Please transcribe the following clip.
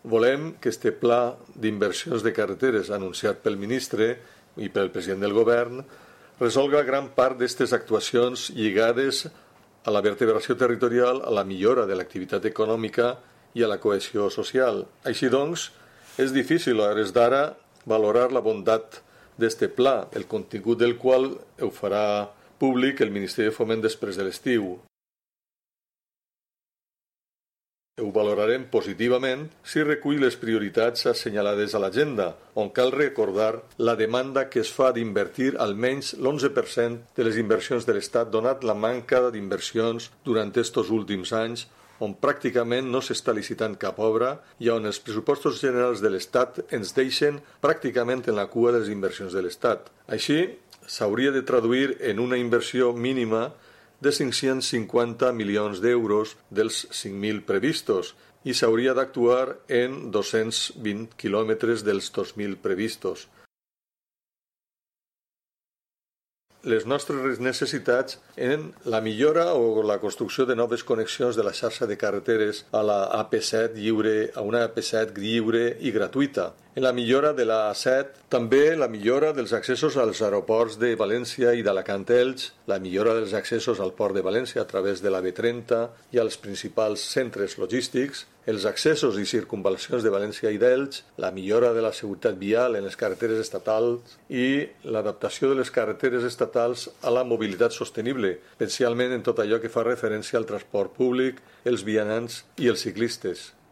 volem que este pla d'inversions de carreteres anunciat pel ministre i pel president del govern resolga gran part d'aquestes actuacions lligades a la vertebració territorial, a la millora de l'activitat econòmica i a la cohesió social. Així doncs, és difícil a hores d'ara valorar la bondat d'este pla, el contingut del qual ho farà públic el Ministeri de Foment després de l'estiu. Ho valorarem positivament si recull les prioritats assenyalades a l'agenda, on cal recordar la demanda que es fa d'invertir almenys l'11% de les inversions de l'Estat, donat la manca d'inversions durant estos últims anys, on pràcticament no s'està licitant cap obra i on els pressupostos generals de l'Estat ens deixen pràcticament en la cua de les inversions de l'Estat. Així, s'hauria de traduir en una inversió mínima de 550 milions d'euros dels 5.000 previstos i s'hauria d'actuar en 220 quilòmetres dels 2.000 previstos. Les nostres necessitats en la millora o la construcció de noves connexions de la xarxa de carreteres a la AP7 lliure, a una AP7 lliure i gratuïta. En la millora de la A7, també la millora dels accessos als aeroports de València i d'Alacant-Elx, la millora dels accessos al port de València a través de la B30 i als principals centres logístics, els accessos i circunvalacions de València i d'Elx, la millora de la seguretat vial en les carreteres estatals i l'adaptació de les carreteres estatals a la mobilitat sostenible, especialment en tot allò que fa referència al transport públic, els vianants i els ciclistes.